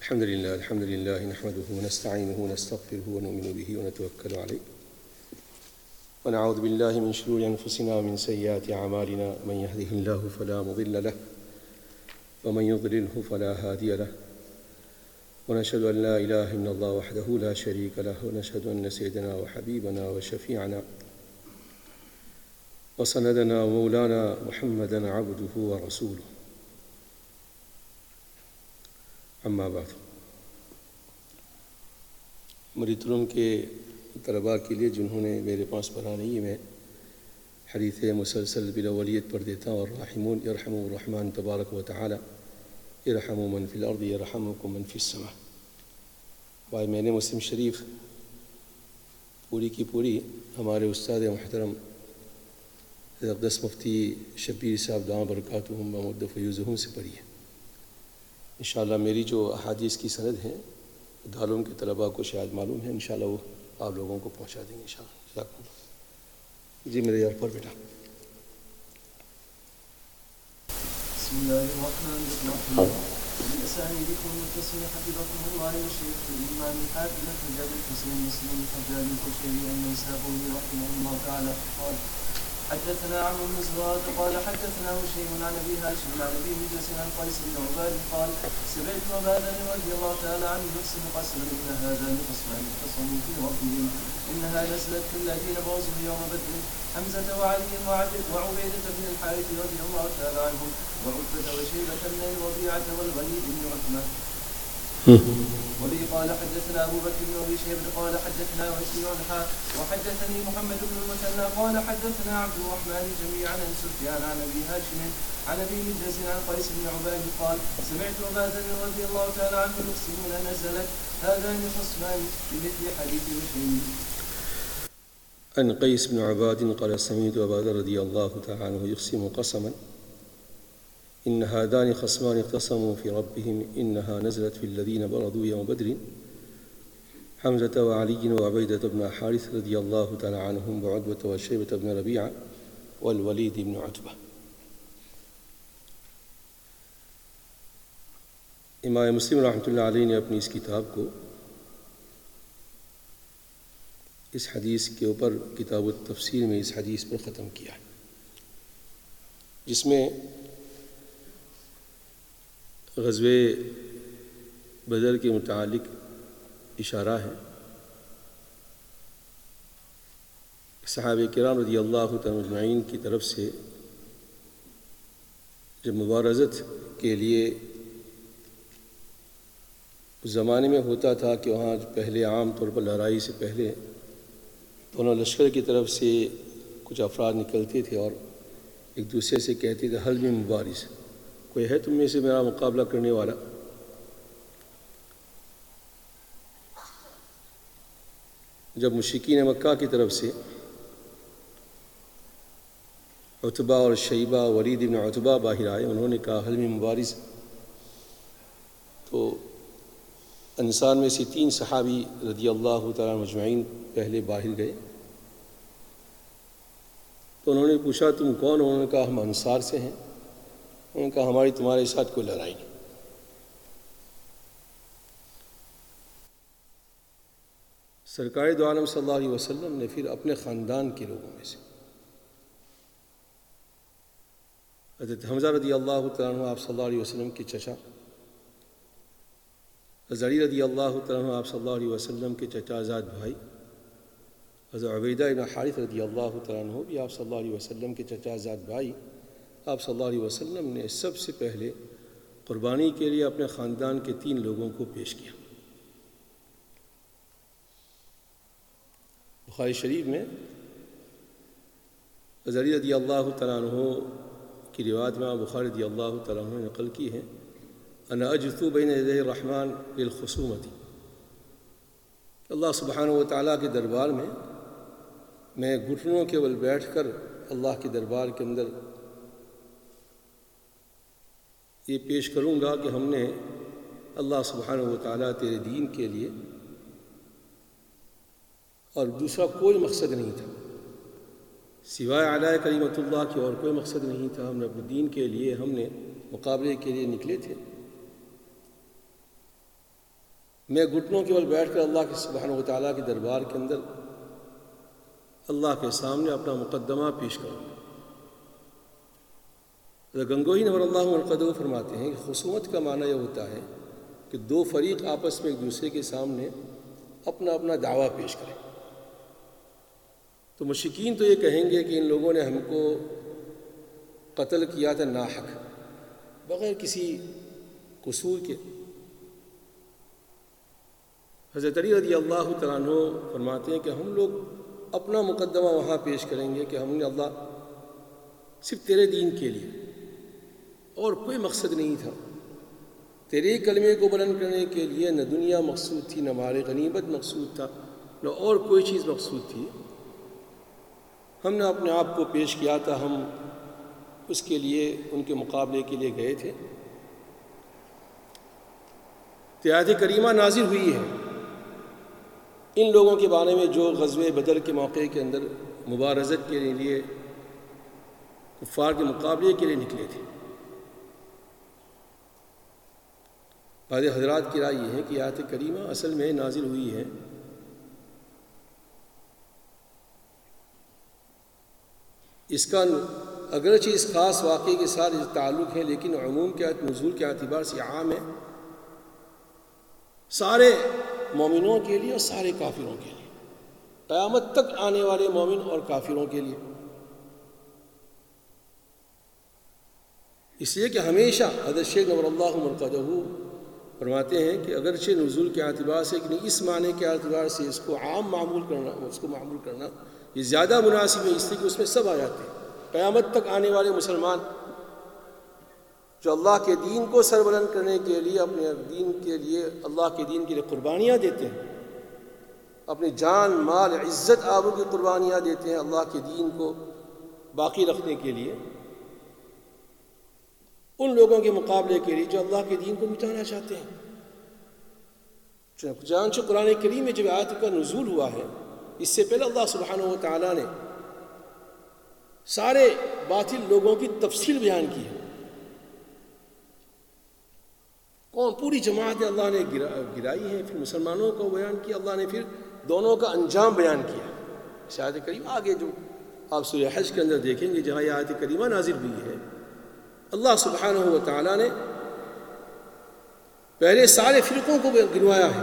الحمد لله نحمده ونستعينه ونستغفره ونؤمن به ونتوكل عليه ونعوذ بالله من شرور أنفسنا ومن سيئات أعمالنا من يهده الله فلا مضل له ومن يضلله فلا هادي له ونشهد أن لا إله إلا الله وحده لا شريك له ونشهد أن سيدنا وحبيبنا وشفيعنا وسندنا ومولانا محمدا عبده ورسوله اما بعد. مریترم کے طلباء کے لیے جنہوں نے میرے پاس پڑھا نہیں، میں حدیث مسلسل بالاولیت پڑھ دیتا ہوں. اور راحمون یرحم الرحمن تبارک و تعالی ارحموا من فی الارض یرحمکم من فی السماء. بھائی میں نے مسلم شریف پوری کی پوری ہمارے استاد محترم اقدس مفتی شبیر صاحب دامت برکاتہم ومد فیوزہم سے پڑھی ہے. انشاءاللہ میری جو احادیث کی سند ہیں دارالعلوم کے طلباء کو شاید معلوم ہے، انشاءاللہ وہ آپ لوگوں کو پہنچا دیں گے انشاءاللہ. جی میرے یار پر بیٹا. بسم الله الرحمن الرحيم. بأسانيدكم متصل حفظكم الله الشيخ الإمام الحافظ الحجاج الحسين مسلم الحجاج القشيري النيسابوري رحمه الله تعالى قال: حدثنا عمرو بن زراد قال حدثنا هشيم عن ابي هاشم عن ابي مجلس عن قيس بن عباد قال: سمعت عبادا رضي الله تعالى عنه يقسم قسما ان هذان خصمان اختصموا في ربهم انها نزلت في الذين بازوا يوم بدر حمزه وعلي وعبيده بن الحارث رضي الله تعالى عنهم وعتبه وشيبه بن الربيعه والوليد بن عتبه. وبه قال حدثنا أبو بكر بن أبي شيبة قال حدثنا وكيع وحدثني محمد بن المثنى قال حدثنا عبد الرحمن جميعا عن سفيان عن أبي هاشم عن أبي مجلس عن قيس بن عباد قال: سمعت عبادا رضي الله تعالى عنه يقسمون نزلت هذان خصمان بمثل حديث هشيم. عن قيس بن عباد قال: سمعت عبادا رضي الله تعالى عنه يقسم قسما إن هذان خصمان اختصموا في ربهم إنها نزلت في الذين برزوا يوم بدر حمزة وعلي وعبيدة بن حارث رضي الله تعالى عنهم وعتبة وشيبة بن ربيعة والوليد بن عتبة. امام مسلم رحمۃ اللہ علیہ نے اپنی اس کتاب کو اس حدیث کے اوپر کتاب التفسیر میں اس حدیث پر ختم کیا ہے، جس میں غزوہ بدر کے متعلق اشارہ ہے. صحابہ کرام رضی اللہ تعالی اجمعین کی طرف سے جب مبارزت کے لیے اس زمانے میں ہوتا تھا کہ وہاں پہلے عام طور پر لڑائی سے پہلے دونوں لشکر کی طرف سے کچھ افراد نکلتے تھے اور ایک دوسرے سے کہتے تھے: حل میں مبارز، کوئی ہے تم میں سے میرا مقابلہ کرنے والا؟ جب مشرکین مکہ کی طرف سے عتبہ اور شیبہ ولید بن عتبہ باہر آئے، انہوں نے کہا: حل میں مبارز. تو انصار میں سے 3 صحابی رضی اللہ تعالیٰ مجمعین پہلے باہر گئے. تو انہوں نے پوچھا: تم کون؟ انہوں نے کہا: ہم انصار سے ہیں. انہوں نے کہا: ہماری تمہارے ساتھ کوئی لڑائی نہیں. سرکار دو عالم صلی اللہ علیہ وسلم نے پھر اپنے خاندان کے لوگوں میں سے حضرت حمزہ رضی اللہ تعالیٰ عنہ آپ صلی اللہ علیہ وسلم کے چچا، حضرت علی رضی اللہ تعالیٰ عنہ آپ صلی اللہ علیہ وسلم کے چچا زاد بھائی، حضرت عبیدہ بن حارث رضی اللہ تعالیٰ عنہ بھی آپ صلی اللہ علیہ وسلم کے چچا زاد بھائی، آپ صلی اللہ علیہ وسلم نے سب سے پہلے قربانی کے لیے اپنے خاندان کے 3 لوگوں کو پیش کیا. بخاری شریف میں حضرت علی رضی اللہ تعالیٰ عنہ کی روایت میں بخاری رضی اللہ تعالیٰ عنہ نے نقل کی ہے: انا اجثو بین یدی الرحمن للخصومۃ. اللہ سبحانہ و تعالیٰ کے دربار میں گھٹنوں کے بل بیٹھ کر اللہ کے دربار کے اندر یہ پیش کروں گا کہ ہم نے اللہ سبحانہ و تعالیٰ تیرے دین کے لیے، اور دوسرا کوئی مقصد نہیں تھا سوائے اعلیٰ کلمۃ اللہ کی، اور کوئی مقصد نہیں تھا. ہم نے اپنے دین کے لیے، ہم نے مقابلے کے لیے نکلے تھے. میں گھٹنوں کے بل بیٹھ کر اللہ کے سبحانہ و تعالیٰ کے دربار کے اندر اللہ کے سامنے اپنا مقدمہ پیش کروں. گنگوہی نور اللہ عنہ فرماتے ہیں کہ خصومت کا معنی یہ ہوتا ہے کہ دو فریق آپس میں ایک دوسرے کے سامنے اپنا اپنا دعویٰ پیش کریں. تو مشرکین تو یہ کہیں گے کہ ان لوگوں نے ہم کو قتل کیا تھا ناحق، بغیر کسی قصور کے. حضرت علی رضی اللہ تعالیٰ عنہ فرماتے ہیں کہ ہم لوگ اپنا مقدمہ وہاں پیش کریں گے کہ ہم نے اللہ صرف تیرے دین کے لیے، اور کوئی مقصد نہیں تھا. تیرے کلمے کو بلند کرنے کے لیے نہ دنیا مقصود تھی، نہ مال غنیمت مقصود تھا، نہ اور کوئی چیز مقصود تھی. ہم نے اپنے آپ کو پیش کیا تھا، ہم اس کے لیے ان کے مقابلے کے لیے گئے تھے. آیت کریمہ نازل ہوئی ہے ان لوگوں کے بارے میں جو غزوہ بدر کے موقع کے اندر مبارزت کے لیے کفار کے مقابلے کے لیے نکلے تھے. بعض حضرات کی رائے یہ ہے کہ آیت کریمہ اصل میں نازل ہوئی ہے اس کا اگرچہ اس خاص واقعے کے ساتھ تعلق ہے، لیکن عموم کے نزول کے اعتبار سے عام ہے، سارے مومنوں کے لیے اور سارے کافروں کے لیے، قیامت تک آنے والے مومن اور کافروں کے لیے. اس لیے کہ ہمیشہ حضرت شیخ نور اللہ مرقدہ فرماتے ہیں کہ اگرچہ نزول کے اعتبار سے کہ اس معنی کے اعتبار سے اس کو عام معمول کرنا، اس کو معمول کرنا یہ زیادہ مناسب ہے، اس لیے کہ اس میں سب آ جاتے ہیں. قیامت تک آنے والے مسلمان جو اللہ کے دین کو سربلند کرنے کے لیے، اپنے دین کے لیے، اللہ کے دین کے لیے قربانیاں دیتے ہیں، اپنی جان مال عزت آبرو کی قربانیاں دیتے ہیں اللہ کے دین کو باقی رکھنے کے لیے، ان لوگوں کے مقابلے کے لیے جو اللہ کے دین کو مٹانا چاہتے ہیں. چنانچہ قرآن کریم میں جب آیت کا نزول ہوا ہے، اس سے پہلے اللہ سبحانہ و تعالیٰ نے سارے باطل لوگوں کی تفصیل بیان کی ہے. کون پوری جماعت اللہ نے گرائی ہے، پھر مسلمانوں کو بیان کیا، اللہ نے پھر دونوں کا انجام بیان کیا. اس آیت کریمہ آگے جو آپ سورہ حج کے اندر دیکھیں گے جہاں یہ آیت کریمہ نازل ہوئی ہے، اللہ سبحانہ و تعالیٰ نے پہلے سارے فرقوں کو گنوایا ہے.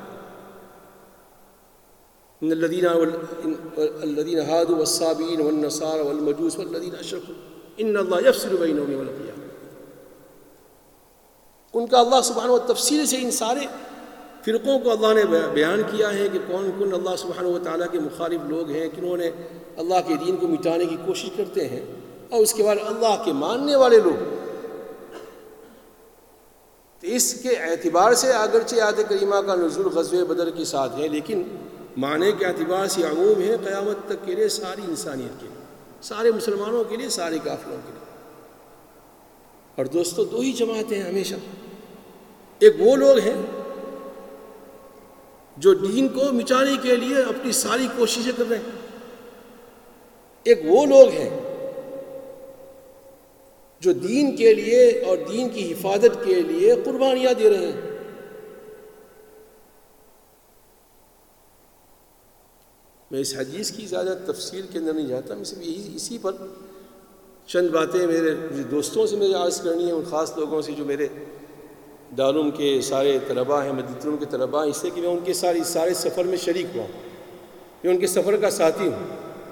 ان الذین ہادوا والصابئین والنصارى والمجوس والذین اشرکوا ان اللہ یفصل بینہم یوم القیامہ. ان کا اللہ سبحانہ و تفصیل سے ان سارے فرقوں کو اللہ نے بیان کیا ہے کہ کون کون اللہ سبحانہ و تعالیٰ کے مخالف لوگ ہیں، کنہوں نے اللہ کے دین کو مٹانے کی کوشش کرتے ہیں، اور اس کے بعد اللہ کے ماننے والے لوگ. تو اس کے اعتبار سے اگرچہ آیت کریمہ کا نزول غزوہ بدر کے ساتھ ہے، لیکن معنی کے اعتبار سے عموم ہے قیامت تک کے لیے، ساری انسانیت کے لیے، سارے مسلمانوں کے لیے، سارے کافروں کے لیے. اور دوستو دو ہی جماعتیں ہیں ہمیشہ. ایک وہ لوگ ہیں جو دین کو مٹانے کے لیے اپنی ساری کوششیں کر رہے ہیں، ایک وہ لوگ ہیں جو دین کے لیے اور دین کی حفاظت کے لیے قربانیاں دے رہے ہیں. میں اس حدیث کی زیادہ تفصیل کے اندر نہیں جاتا، میں صرف اسی پر چند باتیں میرے دوستوں سے مجھے عرض کرنی ہیں، ان خاص لوگوں سے جو میرے دارالعلوم کے سارے طلباء ہیں، مدینہ العلوم کے طلباء ہیں، اس لیے کہ میں ان کے سارے سفر میں شریک ہوا ہوں، میں ان کے سفر کا ساتھی ہوں،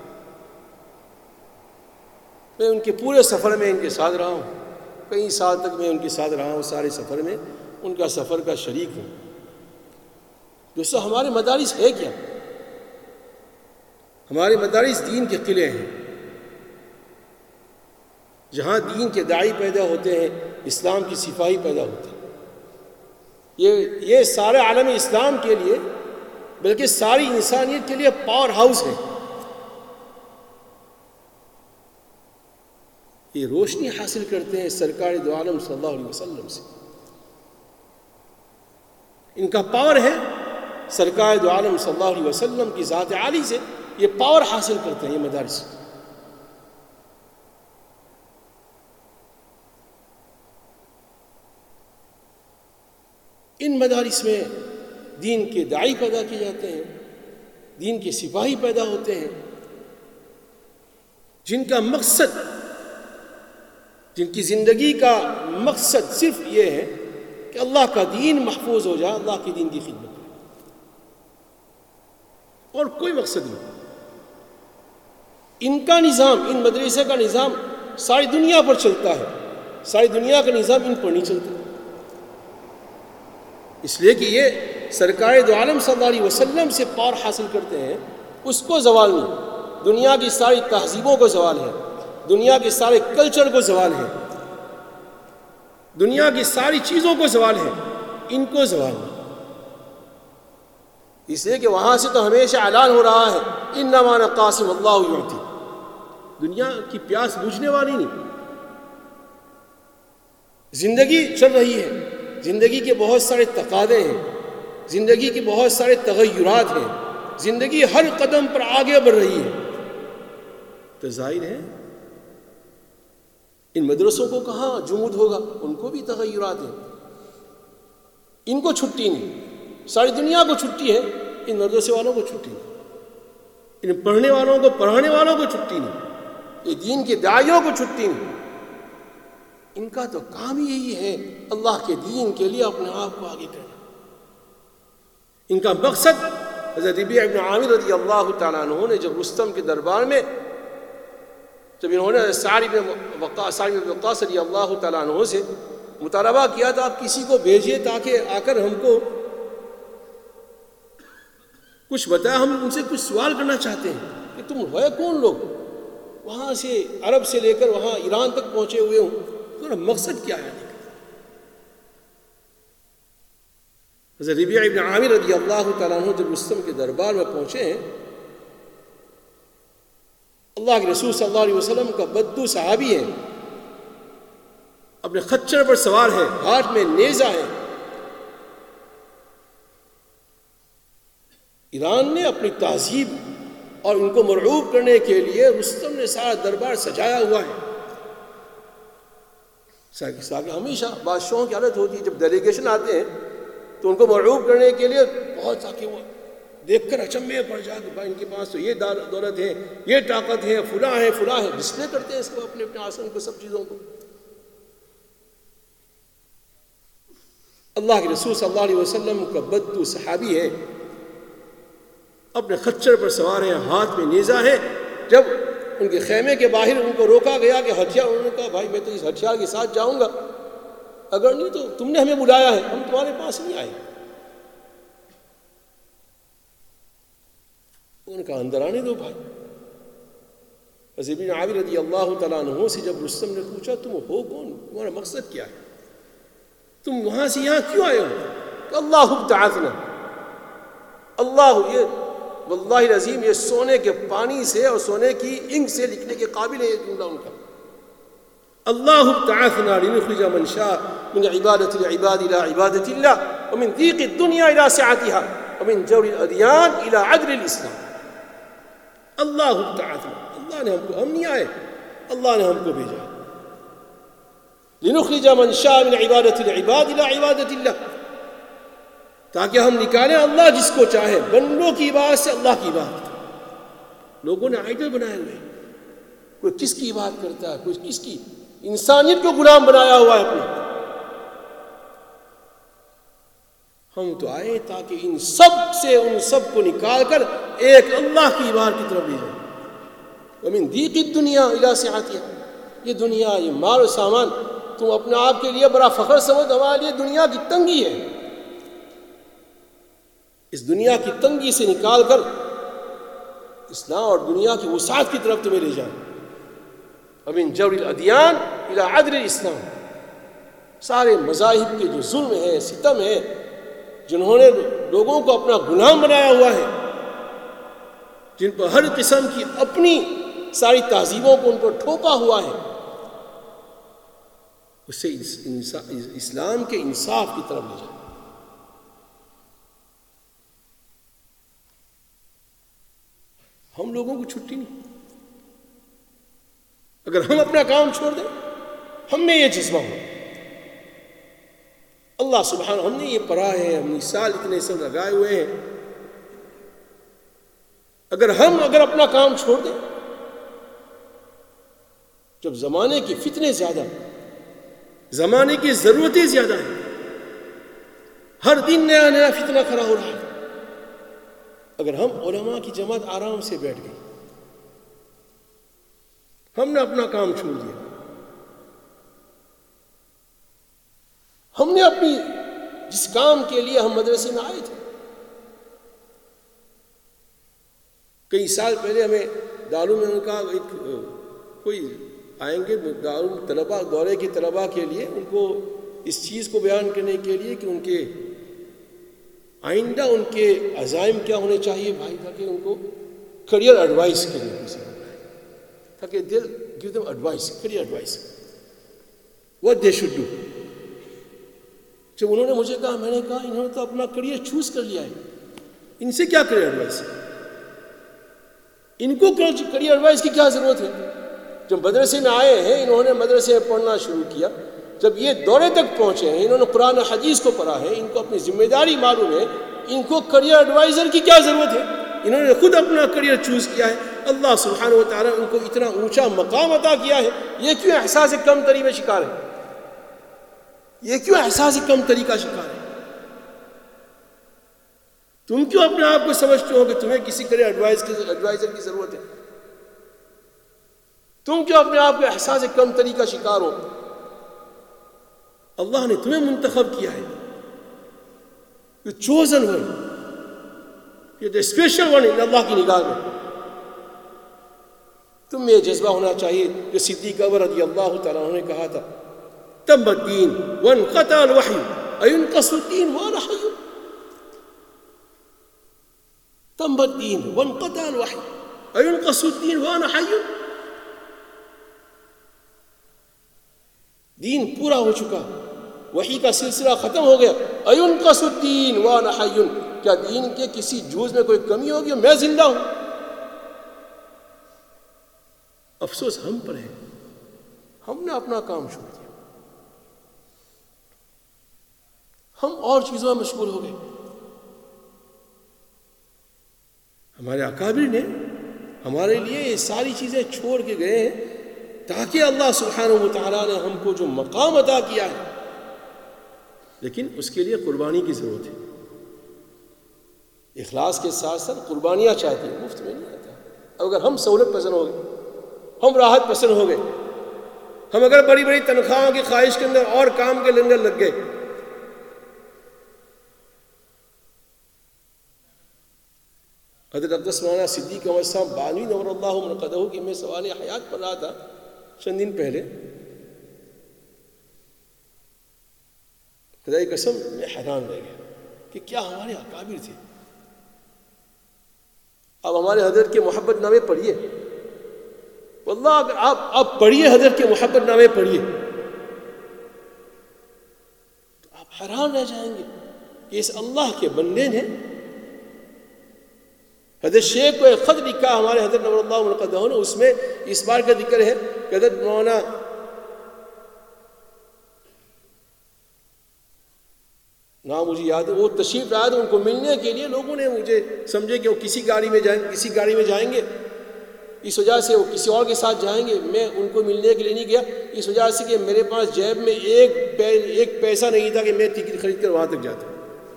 میں ان کے پورے سفر میں ان کے ساتھ رہا ہوں، کئی سال تک میں ان کے ساتھ رہا ہوں، سارے سفر میں ان کا سفر کا شریک ہوں. دوستو ہمارے مدارس ہے کیا؟ ہمارے مدارس دین کے قلعے ہیں، جہاں دین کے داعی پیدا ہوتے ہیں، اسلام کی سپاہی پیدا ہوتے ہیں. یہ سارے عالم اسلام کے لیے بلکہ ساری انسانیت کے لیے پاور ہاؤس ہے. یہ روشنی حاصل کرتے ہیں سرکار دو عالم صلی اللہ علیہ وسلم سے. ان کا پاور ہے سرکار دو عالم صلی اللہ علیہ وسلم کی ذات عالی سے، یہ پاور حاصل کرتے ہیں یہ مدارس. ان مدارس میں دین کے داعی پیدا کیے جاتے ہیں، دین کے سپاہی پیدا ہوتے ہیں، جن کا مقصد، جن کی زندگی کا مقصد صرف یہ ہے کہ اللہ کا دین محفوظ ہو جائے، اللہ کے دین کی خدمت کرے، اور کوئی مقصد نہیں۔ ان کا نظام، ان مدرسے کا نظام ساری دنیا پر چلتا ہے، ساری دنیا کا نظام ان پر نہیں چلتا، اس لیے کہ یہ سرکار دو عالم صلی اللہ علیہ وسلم سے پاور حاصل کرتے ہیں، اس کو زوال نہیں، دنیا کی ساری تہذیبوں کو زوال ہے، دنیا کے سارے کلچر کو زوال ہے، دنیا کی ساری چیزوں کو زوال ہے، ان کو زوال نہیں، اس لیے کہ وہاں سے تو ہمیشہ اعلان ہو رہا ہے انما انا قاسم اللہ یعطی، دنیا کی پیاس بجھنے والی نہیں، زندگی چل رہی ہے، زندگی کے بہت سارے تقاضے ہیں، زندگی کے بہت سارے تغیرات ہیں، زندگی ہر قدم پر آگے بڑھ رہی ہے، تو ظاہر ہے ان مدرسوں کو کہاں جمود ہوگا، ان کو بھی تغیرات ہیں، ان کو چھٹی نہیں، ساری دنیا کو چھٹی ہے، ان مدرسے والوں کو چھٹی نہیں، ان پڑھنے والوں کو، پڑھانے والوں کو چھٹی نہیں، یہ دین کے داعیوں کو چھٹی نہیں، ان کا تو کام ہی یہی ہے اللہ کے دین کے لیے اپنے آپ کو آگے کرنا۔ ان کا مقصد، حضرت ربیعہ ابن عامر رضی اللہ تعالیٰ عنہ نے جب رستم کے دربار میں، جب انہوں نے سعد بن وقاص رضی اللہ تعالیٰ عنہ سے مطالبہ کیا تو آپ کسی کو بھیجیے تاکہ آ کر ہم کو کچھ بتایا، ہم ان سے کچھ سوال کرنا چاہتے ہیں کہ تم ہے کون لوگ، وہاں سے عرب سے لے کر وہاں ایران تک پہنچے ہوئے ہوں، تمہارا مقصد کیا ہے؟ حضرت ربیعہ ابن عامر رضی اللہ تعالیٰ عنہ جب رستم کے دربار میں پہنچے ہیں، اللہ کے رسول صلی اللہ علیہ وسلم کا بدو صحابی ہے، اپنے خچر پر سوار ہے، ہاتھ میں نیزہ ہے، ایران نے اپنی تہذیب اور ان کو مرعوب کرنے کے لیے رستم نے سارا دربار سجایا ہوا ہے۔ ہمیشہ بادشاہوں کی عادت ہوتی ہے جب ڈیلیگیشن آتے ہیں تو ان کو مرعوب کرنے کے لیے بہت سا کہ وہ دیکھ کر اچنبے میں پڑ جائے کہ بھائی ان کے پاس تو یہ دولت ہے، یہ طاقت ہے، فلاں ہے، فلاں ہے، ڈسپلے کرتے ہیں اس کو، اپنے اپنے آسن کو، سب چیزوں کو۔ اللہ کے رسول صلی اللہ علیہ وسلم کا بدو صحابی ہے، اپنے خچر پر سوار ہیں، ہاتھ میں نیزہ ہے۔ جب ان کے خیمے کے باہر ان کو روکا گیا کہ ہتھیار، انہوں نے کہا بھائی میں تو اس ہتھیار کے ساتھ جاؤں گا، اگر نہیں تو تم نے ہمیں بلایا ہے، ہم تمہارے پاس نہیں آئے۔ انہوں نے کہا اندر آنے دو بھائی۔ حضرت ابن عامر رضی اللہ تعالیٰ عنہ سے جب رستم نے پوچھا تم ہو کون، تمہارا مقصد کیا ہے، تم وہاں سے یہاں کیوں آئے ہو؟ کہ اللہ ابتعثنا، اللہ، یہ واللہ العظیم یہ سونے کے پانی سے اور سونے کی انک سے لکھنے کے قابل ہے یہ جملہ ان کا، اللہ ابتعثنا لنخرج من شاء من عبادة العباد إلى عبادة الله ومن ضيق الدنيا إلى سعتها ومن جور الأديان إلى عدل الإسلام۔ اللہ ابتعثنا، اللہ نے ہم کو، ہم نہیں آئے، اللہ نے ہم کو بھیجا، لنخرج من شاء من عبادة العباد إلى عبادة الله، تاکہ ہم نکالیں اللہ جس کو چاہے بندوں کی عبادت سے اللہ کی عبادت۔ لوگوں نے آئیڈل بنائے ہوئے ہیں، کوئی کس کی عبادت کرتا ہے، کوئی کس کی، انسانیت کو غلام بنایا ہوا ہے اپنے۔ ہم تو آئے تاکہ ان سب سے، ان سب کو نکال کر ایک اللہ کی عبادت کی طرف لے جائیں۔ ومن ضیق الدنیا الی سعتها، یہ دنیا، یہ مال و سامان تم اپنے آپ کے لیے بڑا فخر سمجھ، ہمارے لیے دنیا کی تنگی ہے، اس دنیا کی تنگی سے نکال کر اسلام اور دنیا کی وسعت کی طرف تمہیں لے جائیں۔ ومن جور الادیان الی عدل الاسلام، سارے مذاہب کے جو ظلم ہے، ستم ہے، جنہوں نے لوگوں کو اپنا غلام بنایا ہوا ہے، جن پر ہر قسم کی اپنی ساری تہذیبوں کو ان پر ٹھوپا ہوا ہے، اسے اسلام کے انصاف کی طرف لے جائیں۔ ہم لوگوں کو چھٹی نہیں، اگر ہم اپنا کام چھوڑ دیں، ہم میں یہ جذبہ ہو، اللہ سبحانہ، ہم نے یہ پڑھا ہے، ہم نے سال اتنے سب لگائے ہوئے ہیں، اگر اپنا کام چھوڑ دیں، جب زمانے کی فتنے زیادہ، زمانے کی ضرورتیں زیادہ ہیں، ہر دن نیا نیا فتنہ کھڑا ہو رہا ہے، اگر ہم علماء کی جماعت آرام سے بیٹھ گئی، ہم نے اپنا کام چھوڑ دیا، ہم نے اپنی جس کام کے لیے ہم مدرسے میں آئے تھے، کئی سال پہلے ہمیں دارالعلوم میں کا ایک کوئی آئیں گے دارالعلوم طلباء، دورے کے طلباء کے لیے، ان کو اس چیز کو بیان کرنے کے لیے کہ ان کے آئندہ ان کے عزائم کیا ہونے چاہیے بھائی، تاکہ ان کو کریئر ایڈوائس کے لیے کسی کو، تاکہ دل give them advice, career advice, what they should do. جب انہوں نے مجھے کہا، میں نے کہا انہوں نے تو اپنا کریئر چوز کر لیا ہے، ان سے کیا کریئر ایڈوائس ہے؟ ان کو کریئر ایڈوائس کی کیا ضرورت ہے؟ جب مدرسے میں آئے ہیں، انہوں نے مدرسے میں پڑھنا شروع کیا، جب یہ دورے تک پہنچے ہیں، انہوں نے قرآن و حدیث کو پڑھا ہے، ان کو اپنی ذمہ داری معلوم ہے، ان کو کریئر ایڈوائزر کی کیا ضرورت ہے؟ انہوں نے خود اپنا کریئر چوز کیا ہے، اللہ سبحانہ و تعالیٰ ان کو اتنا اونچا مقام عطا کیا ہے، یہ کیوں احساس کم تری میں شکار ہے؟ یہ کیوں احساس کم تری کا شکار ہے؟ تم کیوں اپنے آپ کو سمجھتے ہو کہ تمہیں کسی کریئر ایڈوائزر کی ضرورت ہے؟ تم کیوں اپنے آپ کو احساس کم تری کا شکار ہو؟ اللہ نے تمہیں منتخب کیا ہے، you chosen one، یہ the special one ان اللہ کی نگاہ میں۔ تم میں یہ جذبہ ہونا چاہیے جو صدیق اکبر رضی اللہ تعالیٰ عنہ نے کہا تھا، تم الدین وانقطع الوحی اینقص الدین وانا حی، تم الدین وانقطع الوحی اینقص الدین وانا حی، دین پورا ہو چکا، وحی کا سلسلہ ختم ہو گیا، اینقص الدین وانا حی، کیا دین کے کسی جوز میں کوئی کمی ہوگی؟ میں زندہ ہوں۔ افسوس ہم پر ہے، ہم نے اپنا کام چھوڑ دیا، ہم اور چیزوں میں مشغول ہو گئے۔ ہمارے اکابر نے ہمارے لیے یہ ساری چیزیں چھوڑ کے گئے ہیں، تاکہ اللہ سبحانہ و تعالیٰ نے ہم کو جو مقام عطا کیا ہے، لیکن اس کے لیے قربانی کی ضرورت ہے۔ اخلاص کے ساتھ ساتھ قربانیاں چاہتے ہیں، مفت میں نہیں آتا۔ اگر ہم سہولت پسند ہو گئے، ہم راحت پسند ہو گئے، ہم اگر بڑی بڑی تنخواہوں کی خواہش کے اندر اور کام کے اندر لگ گئے، حضرت اقدس مولانا صدیق احمد صاحب بانوی نور اللہ مرقدہ کی میں سوال حیات پڑھ رہا تھا چند دن پہلے، خدا کی قسم میں حیران رہ گیا کہ کیا ہمارے اکابر تھے۔ اب ہمارے حضرت کے محبت نامے پڑھیے، واللہ اگر آپ پڑھیے حضرت کے محبت نامے پڑھیے تو آپ حیران رہ جائیں گے کہ اس اللہ کے بندے نے حضرت شیخ کو ایک خط لکھا ہمارے حضرت نور اللہ مرقدہ نے، اس میں اس بار کا ذکر ہے کہ حضرت مولانا نام مجھے یاد ہے، وہ تشریف لائے ان کو ملنے کے لیے، لوگوں نے مجھے سمجھے کہ وہ کسی گاڑی میں جائیں گے، اس وجہ سے وہ کسی اور کے ساتھ جائیں گے، میں ان کو ملنے کے لیے نہیں گیا، اس وجہ سے کہ میرے پاس جیب میں ایک پیسہ نہیں تھا کہ میں ٹکٹ خرید کر وہاں تک جاتا۔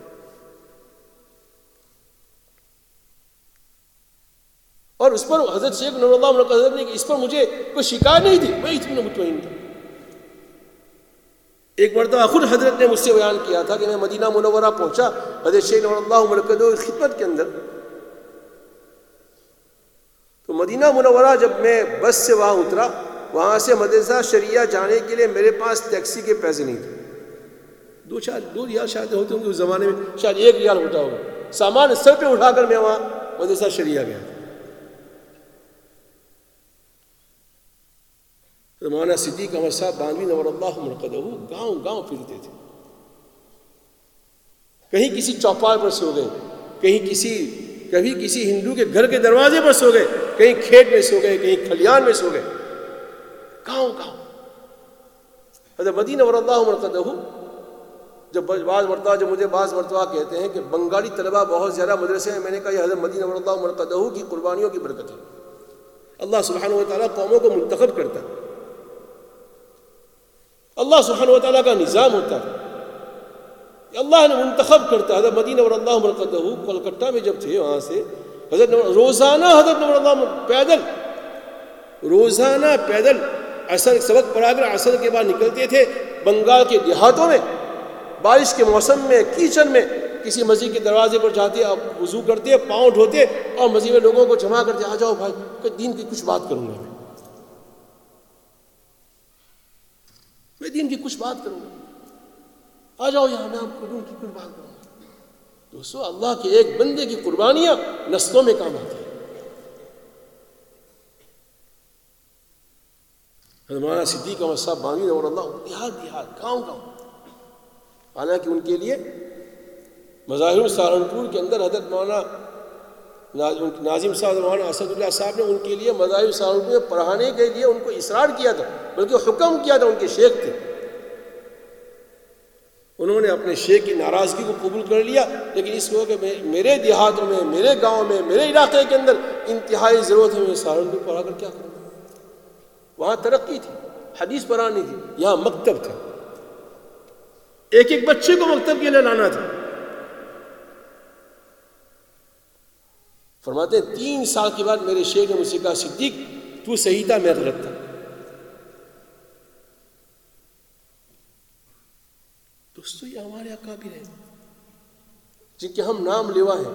اور اس پر حضرت شیخ نور اللہ مرقدہ نے اس پر مجھے کوئی شکایت نہیں تھی، میں اتنا مطمئن تھا۔ ایک مرتبہ خود حضرت نے مجھ سے بیان کیا تھا کہ میں مدینہ منورہ پہنچا حضرت شیخ نور اللہ مرقدہ کی خدمت کے اندر، تو مدینہ منورہ جب میں بس سے وہاں اترا، وہاں سے مدرسہ شریعہ جانے کے لیے میرے پاس ٹیکسی کے پیسے نہیں تھے، 2 ریال شاید ہوتے ہوں گے اس زمانے میں، شاید 1 ریال ہوتا ہوگا، سامان سر پہ اٹھا کر میں وہاں مدرسہ شریعہ گیا۔ مولانا صدیق احمد صاحب بانوی نور اللہ مرقدہ گاؤں پھرتے تھے، کہیں کسی چوپال پر سو گئے، کبھی کسی ہندو کے گھر کے دروازے پر سو گئے، کہیں کھیت میں سو گئے، کہیں کھلیان میں سو گئے، گاؤں۔ حضرت مدینہ نور اللہ مرقدہ بعض مرتبہ کہتے ہیں کہ بنگالی طلبہ بہت زیادہ مدرسے ہیں، میں نے کہا یہ حضرت مہدی نور اللہ مرقدہ کی قربانیوں کی برکت ہے۔ اللہ سبحانہ و تعالیٰ قوموں کو منتخب کرتا ہے، اللہ سبحانہ و تعالیٰ کا نظام ہوتا ہے، اللہ نے منتخب کرتا ہے۔ حضرت مہدی نور اللہ مرقدہ کلکتہ میں جب تھے، وہاں سے روزانہ حضرت نور اللہ روزانہ پیدل عصر سبق پڑھا کر عصر کے بعد نکلتے تھے بنگال کے دیہاتوں میں، بارش کے موسم میں، کیچڑ میں، کسی مسجد کے دروازے پر جاتے، وضو کرتے، پاؤں دھوتے اور مسجد میں لوگوں کو جمع کرتے، آ جاؤ بھائی کہ دین کی کچھ بات کروں گا، میں دین کی کچھ بات کروں گا، آ جاؤ یہاں، میں آپ کو دین کی کچھ بات کروں گا۔ دوستو، اللہ کے ایک بندے کی قربانیاں نسلوں میں کام آتی ہیں۔ مولانا صدیق احمد صاحب بانگی رحمہ اللہ دیہات گاؤں حالانکہ ان کے لیے مظاہر سہارنپور کے اندر حضرت مولانا ناظم صاحب مولانا اسد اللہ صاحب نے ان کے لیے مظاہر سہارنپور میں پڑھانے کے لیے ان کو اصرار کیا تھا، بلکہ حکم کیا تھا، ان کے شیخ تھے، انہوں نے اپنے شیخ کی ناراضگی کو قبول کر لیا، لیکن اس کو کہ میرے دیہاتوں میں، میرے گاؤں میں، میرے علاقے کے اندر انتہائی ضرورت ہے، میں سہارنپور پڑھا کر کیا کروں؟ وہاں ترقی تھی، حدیث پڑھانی تھی، یہاں مکتب تھا، ایک ایک بچے کو مکتب کے لیے لانا تھا۔ فرماتے ہیں 3 سال کے بعد میرے شیخ نے مجھ سے کہا، صدیق تو صحیح تھا، میں غلط تھا۔ دوستو، یہ ہمارے اکابر ہیں جن کے ہم نام لیوا ہیں۔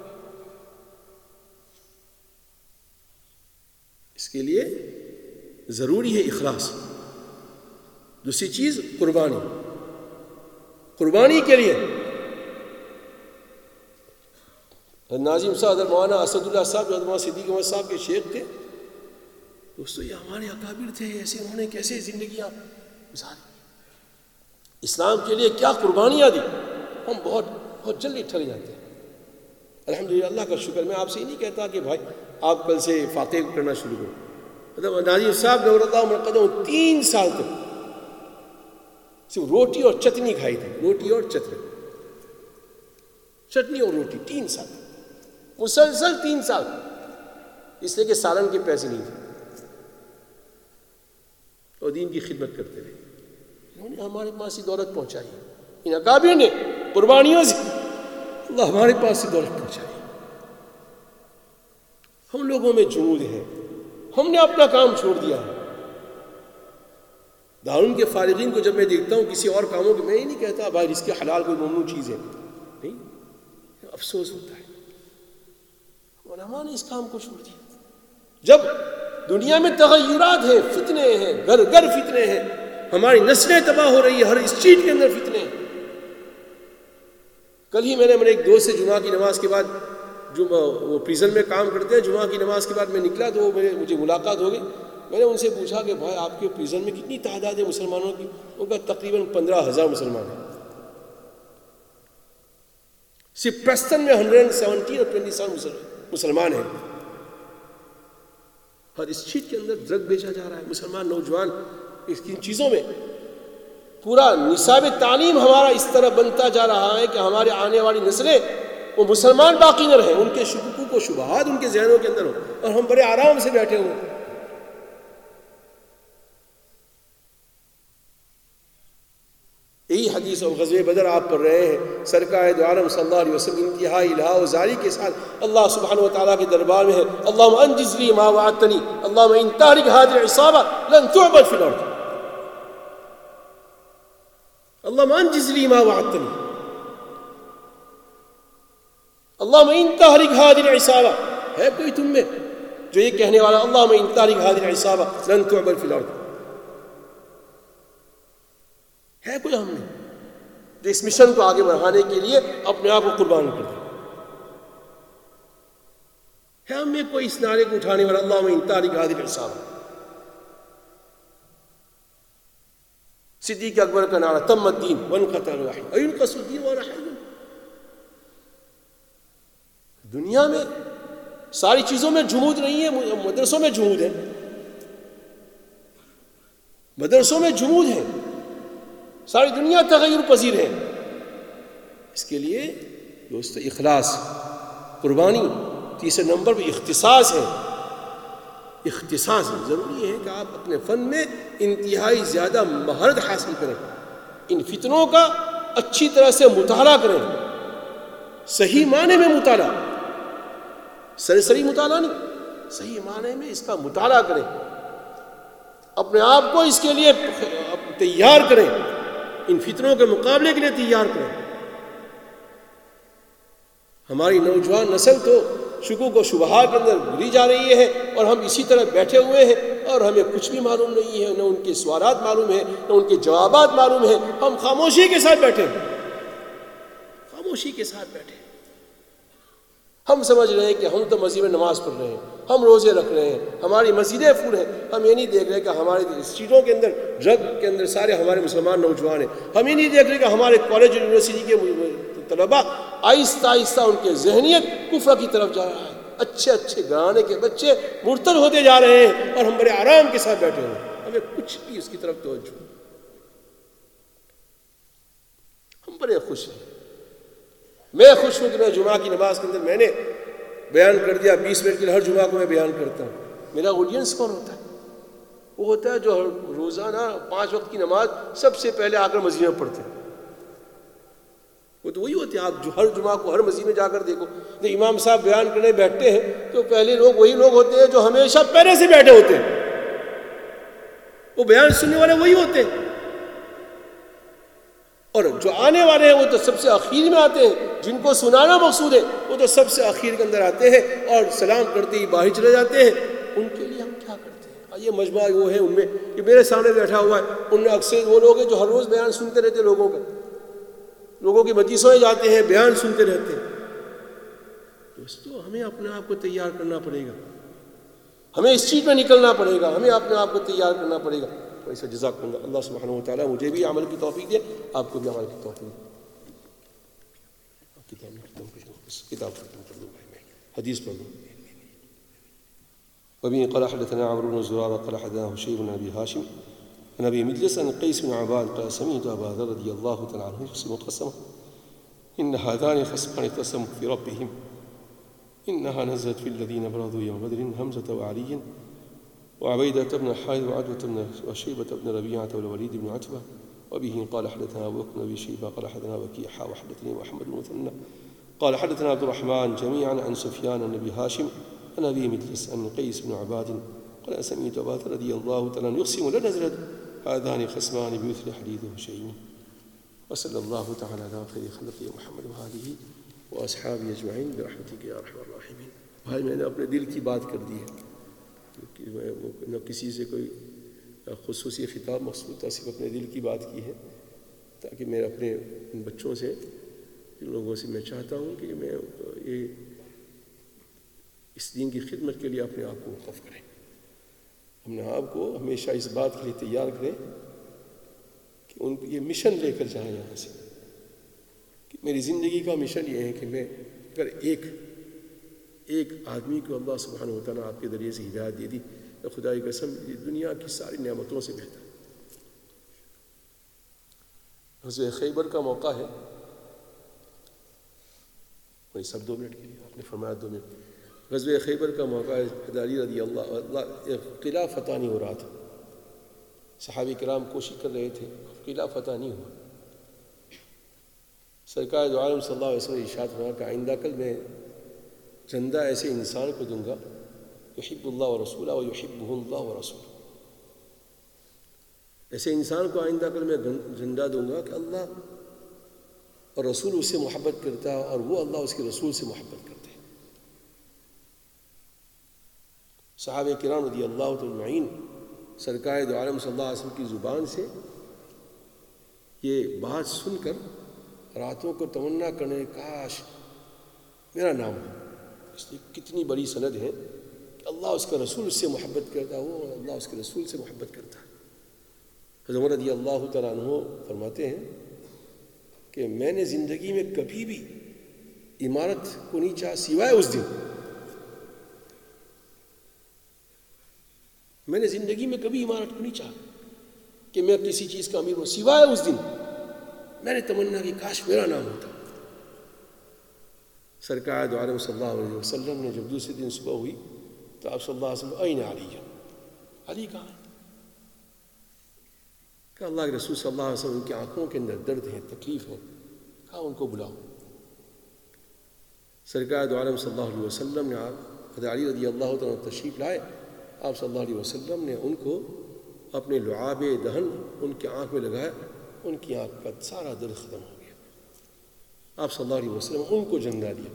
اس کے لیے ضروری ہے اخلاص۔ دوسری چیز قربانی کے لیے ناظم صاحب حضرت مولانا اسد اللہ صاحب جو حضرت مولانا صدیق احمد صاحب کے شیخ تھے، دوستو یہ ہمارے اکابر تھے، ایسے انہوں نے کیسے زندگیاں گزاری، اسلام کے لیے کیا قربانیاں دی، ہم بہت جلدی ٹھگ جاتے ہیں۔ الحمدللہ، اللہ کا شکر، میں آپ سے ہی نہیں کہتا کہ بھائی آپ کل سے فاتح کرنا شروع کرو۔ ناظم صاحب نور اللہ مرقدہ 3 سال تک صرف روٹی اور چٹنی کھائی تھی، روٹی اور روٹی 3 سال مسلسل 3 سال، اس لیے کہ سالن کے پیسے نہیں تھے اور دین کی خدمت کرتے رہے۔ انہوں نے ہمارے پاس ہی دولت پہنچائی، ان اکابر نے قربانیوں سے اللہ ہمارے پاس ہی دولت پہنچائی۔ ہم لوگوں میں جمود ہے، ہم نے اپنا کام چھوڑ دیا ہے۔ دارالعلوم کے فارغین کو جب میں دیکھتا ہوں کسی اور کاموں کو، میں ہی نہیں کہتا بھائی رزق حلال کوئی ممنوع چیز ہے، نہیں، افسوس ہوتا ہے علماء نے اس کام کو چھوڑ دیا۔ جب دنیا میں تغیرات ہیں، فتنے ہیں، گھر گھر فتنے ہیں، ہماری نسلیں تباہ ہو رہی ہے، ہر اسٹریٹ کے اندر فتنے ہیں۔ کل ہی میں نے میرے ایک دوست سے جمعہ کی نماز کے بعد، جو وہ پریزن میں کام کرتے ہیں، جمعہ کی نماز کے بعد میں نکلا تو مجھے ملاقات ہو گئی۔ میں نے ان سے پوچھا کہ بھائی آپ کے پریزن میں کتنی تعداد ہے مسلمانوں کی؟ ان کا تقریباً 15,000 مسلمان ہیں۔ صرف پریسٹن میں 117 اور 27 مسلمان ہیں۔ ہر اسٹریٹ کے اندر ڈرگ بیچا جا رہا ہے، مسلمان نوجوان اس کی چیزوں میں، پورا نصاب تعلیم ہمارا اس طرح بنتا جا رہا ہے کہ ہمارے آنے والی نسلیں وہ مسلمان باقی نہ رہیں، ان کے شکوک و شبہات ان کے ذہنوں کے اندر ہو، اور ہم بڑے آرام سے بیٹھے ہوئے۔ یہی حدیث اور غزوہ بدر آپ پڑھ رہے ہیں، سرکار دو عالم صلی اللہ علیہ وسلم انتہائی الہا و زاری کے ساتھ اللہ سبحانہ وتعالیٰ کے دربار میں ہے، اللہم انجز لی ما وعدتنی، اللہم ان تہلک هذه العصابہ لن تعبد فی الارض، اللہم انجز لی ما وعدتنی، اللہم ان تہلک هذه العصابہ۔ ہے کوئی تم میں جو یہ کہنے والا اللہم ان تہلک هذه العصابہ لن تعبد فی الارض؟ ہے کوئی ہم نے جو اس مشن کو آگے بڑھانے کے لیے اپنے آپ کو قربان کر دے؟ ہے ہم میں کوئی اس نعرے کو اٹھانے والا اللہم ان تہلک هذه العصابہ؟ صدیق اکبر کا نعرہ تم الدین وانقطع الوحی اینقص الدین وانا حی۔ دنیا میں ساری چیزوں میں جمود نہیں ہے، مدرسوں میں جمود ہے، مدرسوں میں جمود ہے، ساری دنیا تغیر پذیر ہے، اس کے لیے دوست اخلاص، قربانی. تیسرے نمبر پہ اختصاص ہے. اختصاص ضروری ہے کہ آپ اپنے فن میں انتہائی زیادہ مہارت حاصل کریں. ان فتنوں کا اچھی طرح سے مطالعہ کریں، صحیح معنی میں مطالعہ، سرسری مطالعہ نہیں، صحیح معنی میں اس کا مطالعہ کریں. اپنے آپ کو اس کے لیے تیار کریں، ان فتنوں کے مقابلے کے لیے تیار کریں. ہماری نوجوان نسل تو شکوک و شبہات کے اندر گری جا رہی ہے، اور ہم اسی طرح بیٹھے ہوئے ہیں اور ہمیں کچھ بھی معلوم نہیں ہے، نہ ان کے سوالات معلوم ہیں، نہ ان کے جوابات معلوم ہیں. ہم خاموشی کے ساتھ بیٹھے ہیں، خاموشی کے ساتھ بیٹھے. ہم سمجھ رہے ہیں کہ ہم تو مسجد میں نماز پڑھ رہے ہیں، ہم روزے رکھ رہے ہیں، ہماری مسجدیں فل ہیں. ہم یہ نہیں دیکھ رہے کہ ہمارے اسٹریٹوں کے اندر، ڈرگ کے اندر سارے ہمارے مسلمان نوجوان ہیں. ہم یہ نہیں دیکھ رہے کہ ہمارے کالج اور یونیورسٹی کے طلباء آہستہ آہستہ ان کے ذہنیت کفر کی طرف جا رہا ہے. اچھے اچھے گھرانے کے بچے مرتد ہوتے جا رہے ہیں اور ہم بڑے آرام کے ساتھ بیٹھے ہوئے ہیں. ہمیں کچھ بھی اس کی طرف توجہ. ہم بڑے خوش ہیں. میں خوش ہوں کہ میں جمعہ کی نماز کے اندر میں نے بیان کر دیا. 20 منٹ کے لیے ہر جمعہ کو میں بیان کرتا ہوں. میرا آڈینس کون ہوتا ہے؟ وہ ہوتا ہے جو روزانہ 5 وقت کی نماز سب سے پہلے آ کر مسجد میں پڑھتے ہیں. وہ تو وہی ہوتے ہیں. آپ جو ہر جمعہ کو ہر مسجد میں جا کر دیکھو، جب امام صاحب بیان کرنے بیٹھتے ہیں تو پہلے لوگ وہی لوگ ہوتے ہیں جو ہمیشہ پہلے سے بیٹھے ہوتے ہیں. وہ بیان سننے والے وہی ہوتے ہیں، اور جو آنے والے ہیں وہ تو سب سے آخر میں آتے ہیں. جن کو سنانا مقصود ہے وہ تو سب سے آخر کے اندر آتے ہیں اور سلام کرتے ہی باہر چلے جاتے ہیں. ان کے لیے ہم کیا کرتے ہیں؟ یہ مجمع وہ ہے، ان میں یہ میرے سامنے بیٹھا ہوا ہے، ان میں اکثر وہ لوگ ہیں جو ہر روز بیان سنتے رہتے، لوگوں کی مجلسوں میں جاتے ہیں، بیان سنتے رہتے ہیں. دوستو ہمیں اپنے آپ کو تیار کرنا پڑے گا، ہمیں اس چیز میں نکلنا پڑے گا، ہمیں اپنے آپ کو تیار کرنا پڑے گا. تو ایسا جزاک اللہ سبحانہ و تعالیٰ مجھے بھی عمل کی توفیق دے، آپ کو بھی عمل کی توفیق دے. کتاب ختم کر دوں بھائی، میں حدیث پڑھ لوں. وبه قال حدثنا عمرو بن زرارة قال حدثنا هشيم بن ابي هاشم عن ابي مجلس عن قيس بن عباد قال سمعت ابا ذر رضي الله تعالى عنه يقسم قسمه ان هذان خصمان اختصموا في ربهم انها نزلت في الذين برزوا يوم بدر حمزة وعلي وعبيدة بن حارث وعتبة بن وشيبة بن ربيعة والوليد بن عتبة. وبه قال حدثنا ابو بكر بن ابي شيبة قال حدثنا وكيع وحدثني محمد بن مثنى قال حدثنا عبد الرحمن جميعا عن سفيان بن ابي هاشم عن ابي مجلس عن قيس بن عباد قال سمعت ابا ذر رضي الله تعالى عنه يقسم لنزلت هذان خصمان بمثل حديث هشيم. وصلى الله تعالى على خير خلقه محمد وآله واصحابه اجمعین برحمتک یا ارحم الراحمین. بھائی میں نے اپنے دل کی بات کر دی ہے، نہ کسی سے کوئی خصوصی خطاب مقصود تھا، صرف اپنے دل کی بات کی ہے، تاکہ میں اپنے ان بچوں سے، ان لوگوں سے میں چاہتا ہوں کہ میں یہ اس دین کی خدمت کے لیے اپنے آپ کو وقف کریں، اپنے آپ کو ہمیشہ اس بات کے لیے تیار کریں کہ ان کو یہ مشن لے کر جائیں یہاں سے. کہ میری زندگی کا مشن یہ ہے کہ میں اگر ایک آدمی کو اللہ سبحانہ و تعالیٰ آپ کے ذریعے سے ہدایت دے دی تو خدا کی قسم یہ دنیا کی ساری نعمتوں سے بہتر. غزوہ خیبر کا موقع ہے، وہی سب 2 منٹ کے لیے آپ نے فرمایا 2 منٹ. غزوہ خیبر کا موقع ہے. علی رضی اللہ قلعہ فتح نہیں ہو رہا تھا، صحابہ کرام کوشش کر رہے تھے، قلعہ فتح نہیں ہوا. سرکار دو عالم صلی اللہ علیہ وسلم ارشاد فرمایا کہ آئندہ کل میں جھنڈا ایسے انسان کو دوں گا یحب اللہ و رسولہ و یحبہ اللہ و رسولہ. ایسے انسان کو آئندہ کل میں جھنڈا دوں گا کہ اللہ اور رسول اس سے محبت کرتا ہے اور وہ اللہ اس کے رسول سے محبت کرتے ہیں. صحابہ کرام رضی اللہ تعالی سرکار دو عالم صلی اللہ علیہ وسلم کی زبان سے یہ بات سن کر راتوں کو تمنا کرنے کاش میرا نام ہو. اس لیے کتنی بڑی سند ہے کہ اللہ اس کا رسول اس سے محبت کرتا ہے، وہ اللہ اس کے رسول سے محبت کرتا ہے. حضرت عمر رضی اللہ تعالیٰ عنہ فرماتے ہیں کہ میں نے زندگی میں کبھی بھی عمارت کو نہیں چاہا سوائے اس دن. میں نے زندگی میں کبھی عمارت کو نہیں چاہا کہ میں کسی چیز کا امیر ہوں سوائے اس دن. میں نے تمنا کی کاش میرا نام ہوتا. سرکار دو عالم صلی اللہ علیہ وسلم نے جب دوسرے دن صبح ہوئی تو آپ صلی اللہ علیہ وسلم این علی، علی کہاں ہے؟ کہ اللہ کے رسول صلی اللہ علیہ وسلم ان کی آنکھوں کے اندر درد ہے، تکلیف ہے، کہا ان کو بلاؤ۔ سرکار دو عالم صلی اللہ علیہ وسلم نے حضرت علی رضی اللہ تعالیٰ تشریف لائے، آپ صلی اللہ علیہ وسلم نے ان کو اپنے لعاب دہن ان کی آنکھ میں لگایا، ان کی آنکھ کا سارا درد ختم ہو گیا۔ آپ صلی اللہ علیہ وسلم ان کو جنگا دیا۔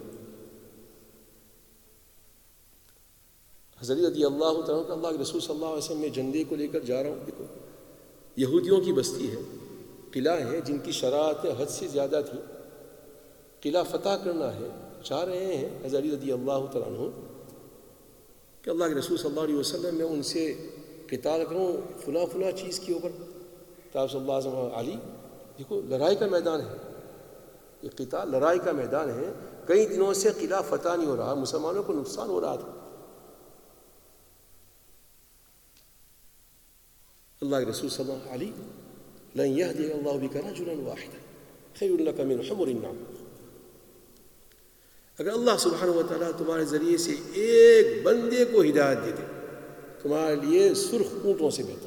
حضرت رضی اللہ تعالیٰ اللہ کے رسول صلی اللہ علیہ وسلم میں جنگے کو لے کر جا رہا ہوں، دیکھو یہودیوں کی بستی ہے، قلعہ ہے جن کی شرائط حد سے زیادہ تھی، قلعہ فتح کرنا ہے، چاہ رہے ہیں حضرت رضی اللہ تعالیٰ عنہ کہ اللہ کے رسول صلی اللہ علیہ وسلم میں ان سے قتال کروں فلاں چیز کے اوپر۔ تو آپ صلی اللہ علیہ وسلم علی دیکھو لڑائی کا میدان ہے، یہ قتال لڑائی کا میدان ہے، کئی دنوں سے قلعہ فتح نہیں ہو رہا، مسلمانوں کو نقصان ہو رہا تھا۔ اللہ کے رسول صلی اللہ علیہ لن يهدي الله بك رجلا واحدا خير لك من حمر النعم، اگر اللہ سبحانہ و تعالیٰ تمہارے ذریعے سے ایک بندے کو ہدایت دے دے تمہارے لیے سرخ اونٹوں سے بہتر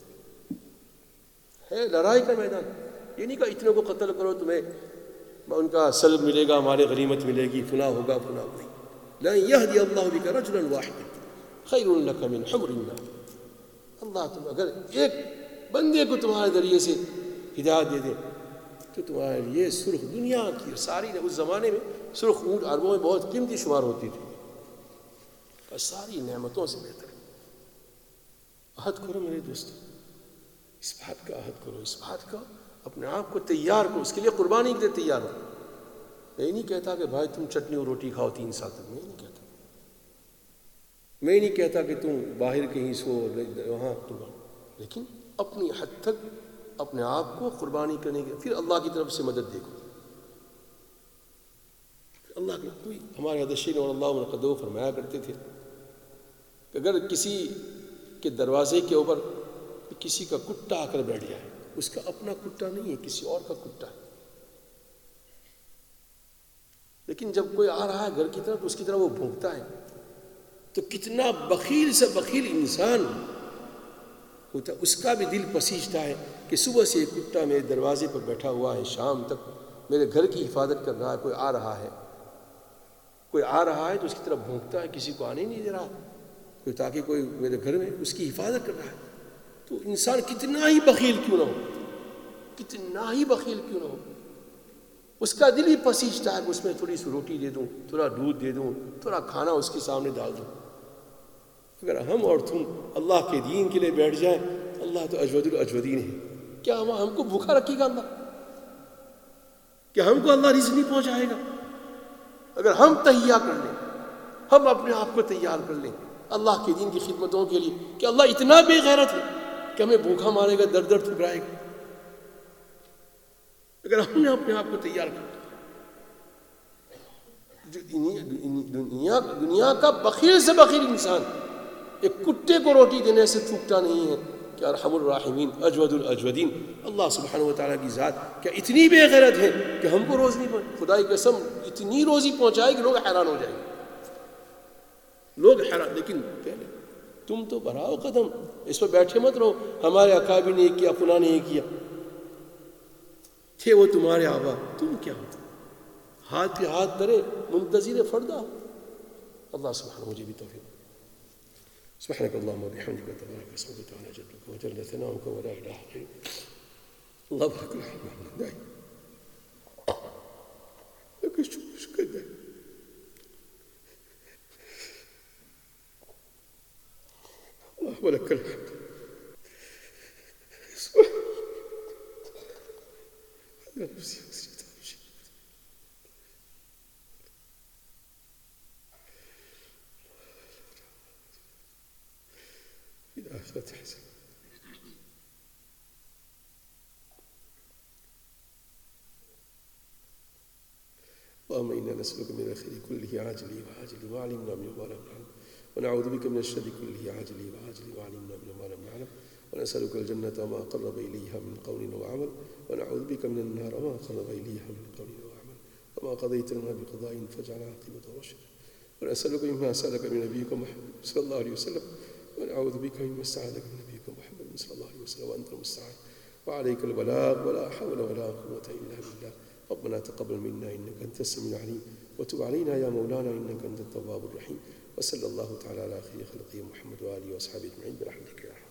ہے۔ لڑائی کا میدان، یہ نہیں کہ اتنے کو قتل کرو تمہیں ان کا سلب ملے گا، ہمارے غنیمت ملے گی، فلاں ہوگا فلاں نہیں۔ لن يهدي الله بك رجلا واحدا خير لك من حمر النعم، اللہ تم اگر ایک بندے کو تمہارے ذریعے سے ہدایت دے دے تو تمہارے لیے سرخ دنیا کی ساری، اس زمانے میں سرخ اونٹ عربوں میں بہت قیمتی شمار ہوتی تھی، اور ساری نعمتوں سے بہتر ہے۔ عہد کرو میرے دوستو، اس بات کا عہد کرو، اس بات کا اپنے آپ کو تیار کرو، اس کے لیے قربانی کے لیے تیار ہو۔ میں نہیں کہتا کہ بھائی تم چٹنی اور روٹی کھاؤ 3 سال تک، میں نہیں کہتا، میں نہیں کہتا کہ تم باہر کہیں سو وہاں تم، لیکن اپنی حد تک اپنے آپ کو قربانی کرنے کے، پھر اللہ کی طرف سے مدد دیکھو۔ اللہ کے کوئی ہمارے حدثین اور اللہ منقدو فرمایا کرتے تھے کہ اگر کسی کے دروازے کے اوپر کسی کا کتا آ کر بیٹھ جائے، اس کا اپنا کتا نہیں ہے، کسی اور کا کتا ہے، لیکن جب کوئی آ رہا ہے گھر کی طرف تو اس کی طرف وہ بھونکتا ہے، تو کتنا بخیل سے بخیل انسان ہوتا ہے، اس کا بھی دل پسیجتا ہے کہ صبح سے ایک کتا میرے دروازے پر بیٹھا ہوا ہے، شام تک میرے گھر کی حفاظت کر رہا ہے، کوئی آ رہا ہے تو اس کی طرف بھونکتا ہے، کسی کو آنے نہیں دے رہا، کوئی تاکہ کوئی میرے گھر میں اس کی حفاظت کر رہا ہے۔ تو انسان کتنا ہی بخیل کیوں نہ ہو، کتنا ہی بخیل کیوں نہ ہو، اس کا دل ہی پسیجتا ہے کہ اس میں تھوڑی سی روٹی دے دوں، تھوڑا دودھ دے دوں، تھوڑا کھانا اس کے سامنے ڈال دوں۔ اگر ہم اور تم اللہ کے دین کے لیے بیٹھ جائیں، اللہ تو اجود الاجودین ہے، کیا ہم کو بھوکا رکھے گا اللہ؟ کیا ہم کو اللہ رزق نہیں پہنچائے گا؟ اگر ہم تہیا کر لیں، ہم اپنے آپ کو تیار کر لیں اللہ کے دین کی خدمتوں کے لیے، کہ اللہ اتنا بے غیرت ہے کہ ہمیں بھوکا مارے گا، در در ٹھکرائے گا، اگر ہم نے اپنے آپ کو تیار کر لیا، دنیا کا بخیل سے بخیل انسان ایک کتے کو روٹی دینے سے چوکتا نہیں ہے کہ ارحم الراحمین اجود الاجودین اللہ سبحانہ و تعالیٰ کی ذات کیا اتنی بے غیرت ہے کہ ہم کو روز نہیں پہنچ، خدا کی قسم اتنی روزی پہنچائے کہ لوگ حیران ہو جائیں گے، لوگ حیران۔ لیکن پہلے تم تو بڑھاؤ قدم، اس پر بیٹھے مت رہو ہمارے اکابر نے یہ کیا، فلاں نے یہ کیا، تھے وہ تمہارے آبا، تم کیا ہو؟ ہاتھ پہ ہاتھ دھرے منتظر فردا۔ اللہ سبحانہ مجھے بھی توفیق۔ سبحانك اللهم وبحمدك وتبارك اسمك وتعالى جدك وجل ثناؤك ولا اله غيرك الله اكبر داي لك الشكر داي الله ولك الحمد يا نفسي فاتح اللهم إنا نسألك من الخير كله عاجله وعاجله وعلمنا منه ما لم نعلم ونعوذ بك من الشر كله عاجله وعاجله وعلمنا منه ما لم نعلم ونسألك الجنة وما قرب إليها من قول وعمل ونعوذ بك من النار وما قرب إليها من قول وعمل وما قضيت لنا بقضاء فاجعل عاقبته رشدا. ونسألك مما سألك من نبيك محمد صلى الله عليه وسلم، ونعوذ بك مما استعاذك من نبيك محمد صلى الله عليه وسلم، وأنت المستعان وعليك البلاغ ولا حول ولا قوة إلا بالله. ربنا تقبل منا إنك أنت السميع العليم، وتب علينا يا مولانا إنك أنت التواب الرحيم. وصلى الله تعالى على خير خلقه محمد وآله وأصحابه أجمعين برحمتك يا رحمن.